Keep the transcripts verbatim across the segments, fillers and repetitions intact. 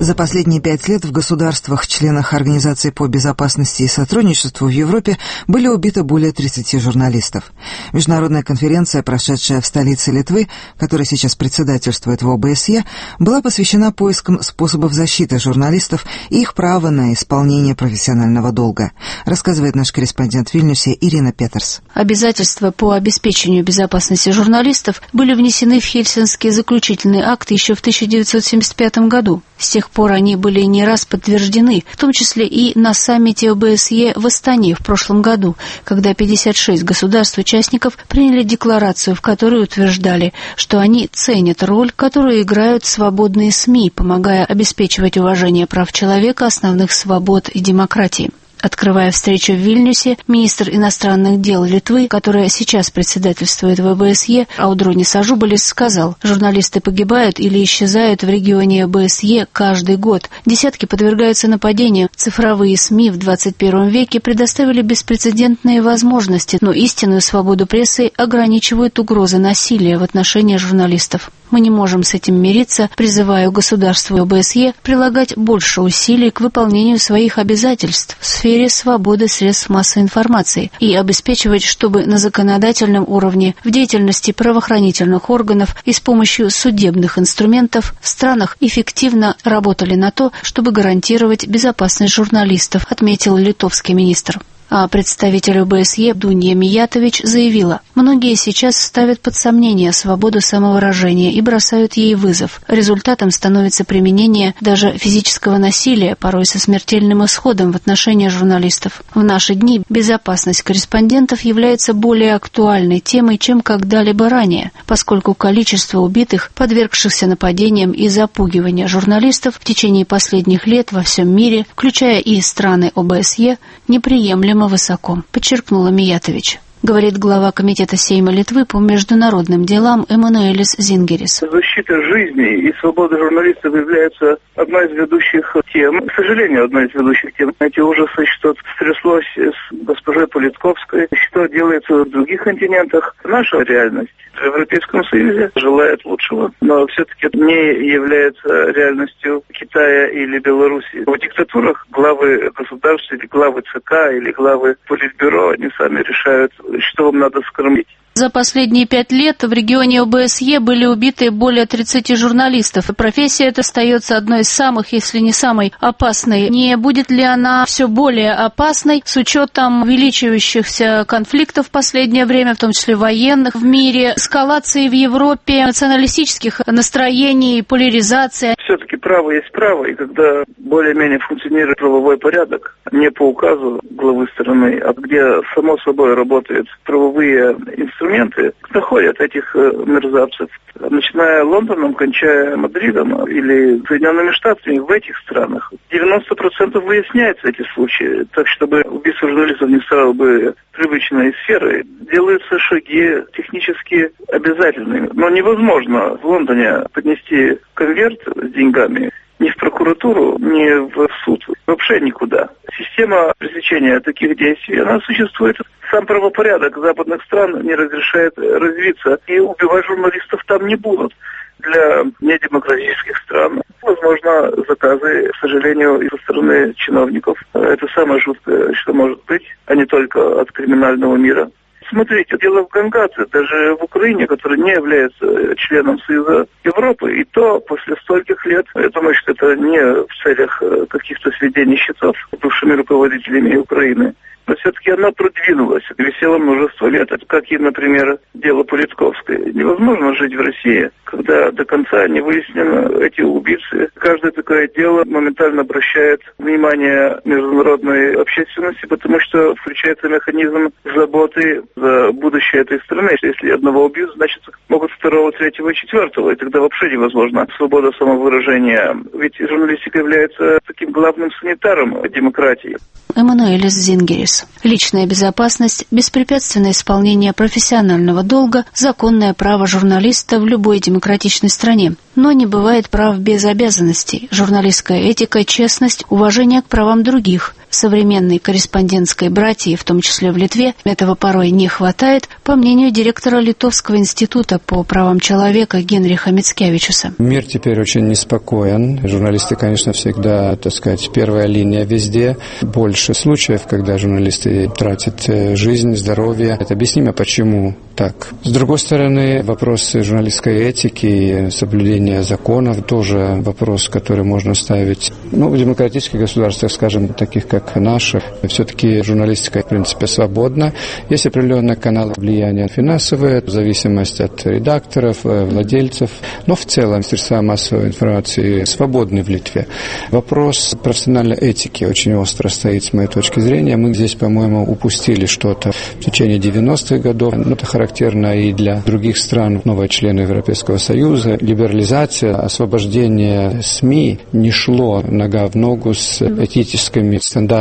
За последние пять лет в государствах-членах Организации по безопасности и сотрудничеству в Европе были убиты более тридцати журналистов. Международная конференция, прошедшая в столице Литвы, которая сейчас председательствует в О Бэ Эс Е, была посвящена поискам способов защиты журналистов и их права на исполнение профессионального долга, рассказывает наш корреспондент в Вильнюсе Ирина Петерс. Обязательства по обеспечению безопасности журналистов были внесены в Хельсинский заключительный акт еще в тысяча девятьсот семьдесят пятом году. С тех пор они были не раз подтверждены, в том числе и на саммите О Бэ Эс Е в Астане в прошлом году, когда пятьдесят шесть государств-участников приняли декларацию, в которой утверждали, что они ценят роль, которую играют свободные СМИ, помогая обеспечивать уважение прав человека, основных свобод и демократии. Открывая встречу в Вильнюсе, министр иностранных дел Литвы, которая сейчас председательствует в О Бэ Эс Е, Аудронис Ажубалис, сказал: журналисты погибают или исчезают в регионе О Бэ Эс Е каждый год. Десятки подвергаются нападениям. Цифровые СМИ в двадцать первом веке предоставили беспрецедентные возможности, но истинную свободу прессы ограничивают угрозы насилия в отношении журналистов. Мы не можем с этим мириться, призываю государства О Бэ Эс Е прилагать больше усилий к выполнению своих обязательств в сфере свободы средств массовой информации и обеспечивать, чтобы на законодательном уровне, в деятельности правоохранительных органов и с помощью судебных инструментов в странах эффективно работали на то, чтобы гарантировать безопасность журналистов, отметил литовский министр. А представитель О Бэ Эс Е Дунья Миятович заявила: многие сейчас ставят под сомнение свободу самовыражения и бросают ей вызов. Результатом становится применение даже физического насилия, порой со смертельным исходом в отношении журналистов. В наши дни безопасность корреспондентов является более актуальной темой, чем когда-либо ранее, поскольку количество убитых, подвергшихся нападениям и запугивания журналистов в течение последних лет во всем мире, включая и страны О Бэ Эс Е, неприемлемо высоко, подчеркнула Миятович. Говорит глава комитета Сейма Литвы по международным делам Эммануэлис Зингерис. Защита жизни и свободы журналистов является одной из ведущих тем. К сожалению, одной из ведущих тем. Эти ужасы, что стряслось с госпожой Политковской, что делается в других континентах. Наша реальность в Европейском Союзе желает лучшего, но все-таки не является реальностью Китая или Беларуси. В диктатурах главы государств или главы Цэ Ка или главы Политбюро, они сами решают, что вам надо скормить. За последние пять лет в регионе О Бэ Эс Е были убиты более тридцати журналистов. И профессия эта остается одной из самых, если не самой опасной. Не будет ли она все более опасной с учетом увеличивающихся конфликтов в последнее время, в том числе военных в мире, эскалации в Европе, националистических настроений, поляризации? Все-таки право есть право, и когда более-менее функционирует правовой порядок, не по указу главы страны, а где само собой работают правовые инструменты, находят этих мерзавцев, начиная Лондоном, кончая Мадридом или Соединенными Штатами, в этих странах девяносто процентов выясняются эти случаи, так чтобы убийство журналистов не стало бы привычной сферой. Делаются шаги технически обязательными, но невозможно в Лондоне поднести конверт с деньгами ни в прокуратуру, ни в суд, вообще никуда. Система пресечения таких действий, она существует. Сам правопорядок западных стран не разрешает развиться, и убивать журналистов там не будут. Для недемократических стран, возможно, заказы, к сожалению, со стороны чиновников. Это самое жуткое, что может быть, а не только от криминального мира. Смотрите, дело в Гангаце, даже в Украине, которая не является членом Союза Европы, и то после стольких лет, я думаю, что это не в целях каких-то сведений счетов с бывшими руководителями Украины, но все-таки она продвинулась, висела множество лет. Это как и, например, дело Политковской. Невозможно жить в России, когда до конца не выяснено эти убийцы. Каждое такое дело моментально обращает внимание международной общественности, потому что включается механизм заботы за будущее этой страны. Если одного убьют, значит, могут второго, третьего, четвертого, и тогда вообще невозможно свобода самовыражения. Ведь журналистика является таким главным санитаром демократии. Эммануэлис Зингерис. Личная безопасность, беспрепятственное исполнение профессионального долга – законное право журналиста в любой демократичной стране. Но не бывает прав без обязанностей. Журналистская этика, честность, уважение к правам других. В современной корреспондентской братьи, в том числе в Литве, этого порой не хватает, по мнению директора Литовского института по правам человека Генриха Мицкевичуса. Мир теперь очень неспокоен. Журналисты, конечно, всегда, так сказать, первая линия везде. Больше случаев, когда журналисты тратят жизнь, здоровье. Это объяснимо, почему так. С другой стороны, вопрос журналистской этики, соблюдения законов тоже вопрос, который можно ставить. Ну, в демократических государствах, скажем, таких как наше, все-таки журналистика, в принципе, свободна. Есть определенные каналы влияния финансовые, в зависимости от редакторов, владельцев. Но в целом средства массовой информации свободны в Литве. Вопрос профессиональной этики очень остро стоит с моей точки зрения. Мы здесь, по-моему, упустили что-то в течение девяностых годов. Но это характерно и для других стран, новые члены Европейского Союза. Либерализация, освобождение СМИ не шло нога в ногу с этическими стандартами.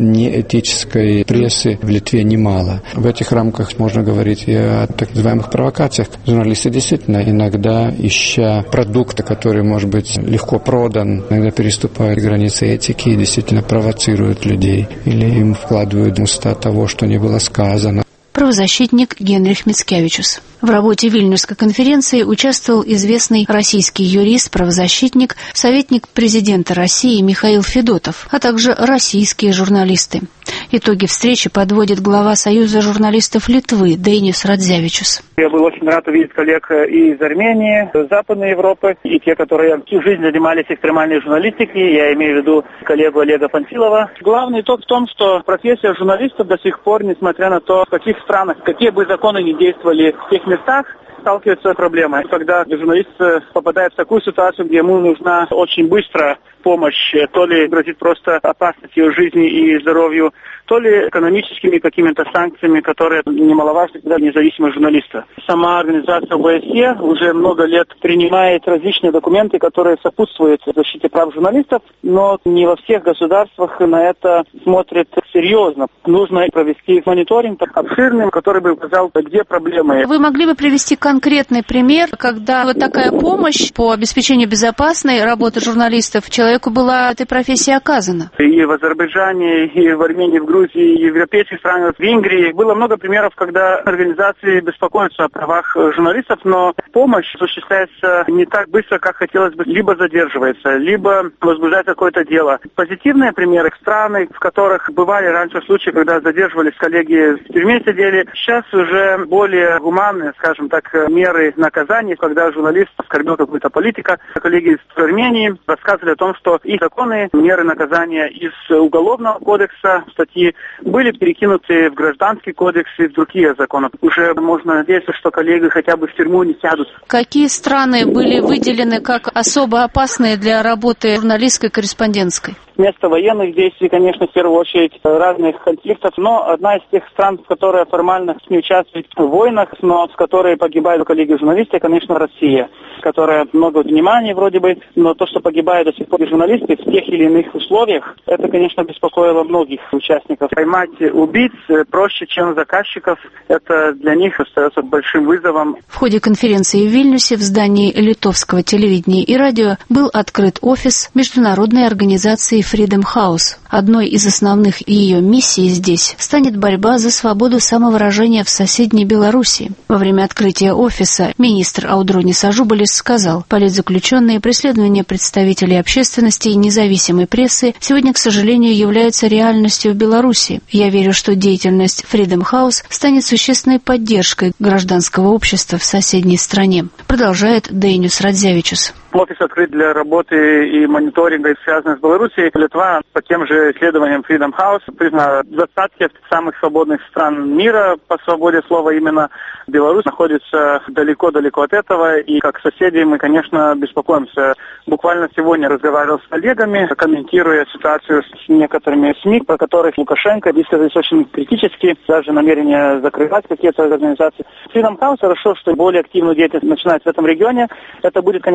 Неэтической прессы в Литве немало. В этих рамках можно говорить и о так называемых провокациях. Журналисты действительно иногда, ища продукта, который может быть легко продан, иногда переступают границы этики и действительно провоцируют людей или им вкладывают в уста того, что не было сказано. Правозащитник Генрих Мицкевичус. В работе Вильнюсской конференции участвовал известный российский юрист, правозащитник, советник президента России Михаил Федотов, а также российские журналисты. Итоги встречи подводит глава Союза журналистов Литвы Дейнис Радзевичус. Я был очень рад увидеть коллег и из Армении, из Западной Европы, и те, которые всю жизнь занимались экстремальной журналистикой, я имею в виду коллегу Олега Панфилова. Главный итог в том, что профессия журналистов до сих пор, несмотря на то, в каких странах, какие бы законы ни действовали в тех местах, сталкиваются с проблемой. Когда журналист попадает в такую ситуацию, где ему нужна очень быстро помощь, то ли грозит просто опасность ее жизни и здоровью, то ли экономическими какими-то санкциями, которые немаловажны для независимых журналистов. Сама организация ОБСЕ уже много лет принимает различные документы, которые сопутствуют защите прав журналистов, но не во всех государствах на это смотрят серьезно. Нужно провести мониторинг обширный, который бы указал, где проблемы. Вы могли бы привести конкретный пример, когда вот такая помощь по обеспечению безопасной работы журналистов человеку была этой профессии оказана? И в Азербайджане, и в Армении, в Грузии, и в европейских странах, в Венгрии было много примеров, когда организации беспокоятся о правах журналистов, но помощь осуществляется не так быстро, как хотелось бы, либо задерживается, либо возбуждает какое-то дело. Позитивные примеры страны, в которых бывали раньше случаи, когда задерживались коллеги, в тюрьме сидели, сейчас уже более гуманные, скажем так, меры наказания, когда журналист оскорбил какую-то политика. Коллеги из Армении рассказывали о том, что их законы, меры наказания из Уголовного кодекса, статьи, были перекинуты в Гражданский кодекс и в другие законы. Уже можно надеяться, что коллеги хотя бы в тюрьму не сядут. Какие страны были выделены как особо опасные для работы журналистской корреспондентской? Место военных действий, конечно, в первую очередь разных конфликтов, но одна из тех стран, которая формально не участвует в войнах, но в которой погибают коллеги-журналисты, конечно, Россия, которая много внимания вроде бы, но то, что погибают до сих пор журналисты в тех или иных условиях, это, конечно, беспокоило многих участников. Поймать убийц проще, чем заказчиков, это для них остается большим вызовом. В ходе конференции в Вильнюсе в здании Литовского телевидения и радио был открыт офис международной организации Freedom House. Одной из основных ее миссий здесь станет борьба за свободу самовыражения в соседней Белоруссии. Во время открытия офиса министр Аудронис Ажубалис сказал, политзаключенные, преследования представителей общественности и независимой прессы сегодня, к сожалению, являются реальностью в Беларуси. Я верю, что деятельность Freedom House станет существенной поддержкой гражданского общества в соседней стране, продолжает Дейнис Радзевичус. Офис открыт для работы и мониторинга, связанных с Белоруссией. Литва по тем же исследованиям Freedom House признана в двадцатке самых свободных стран мира по свободе слова. Именно Беларусь находится далеко-далеко от этого. И как соседи мы, конечно, беспокоимся. Буквально сегодня разговаривал с коллегами, комментируя ситуацию с некоторыми СМИ, про которых Лукашенко высказались очень критически, даже намерение закрывать какие-то организации. Freedom House хорошо, что более активную деятельность начинает в этом регионе. Это будет, конечно, сопутствовать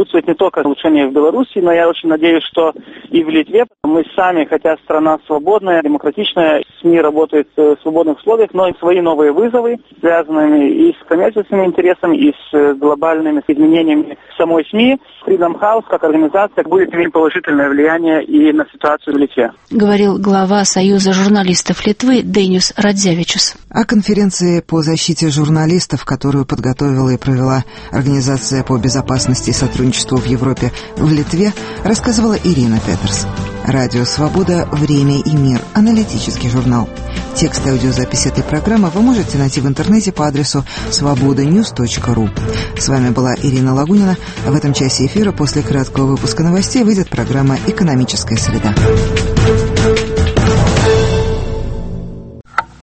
присутствует не только улучшение в Беларуси, но я очень надеюсь, что и в Литве. Мы сами, хотя страна свободная, демократичная, СМИ работают в свободных условиях, но и свои новые вызовы, связанные и с коммерческими интересами, и с глобальными изменениями самой СМИ. Freedom House как организация будет иметь положительное влияние и на ситуацию в Литве. Говорил глава Союза журналистов Литвы Дейнис Радзевичус. О конференции по защите журналистов, которую подготовила и провела Организация по безопасности и сотрудничеству в Европе в Литве, рассказывала Ирина Петерс. Радио «Свобода. Время и мир». Аналитический журнал. Текст и аудиозапись этой программы вы можете найти в интернете по адресу свобода ньюс точка ру. С вами была Ирина Лагунина. В этом часе эфира после краткого выпуска новостей выйдет программа «Экономическая среда».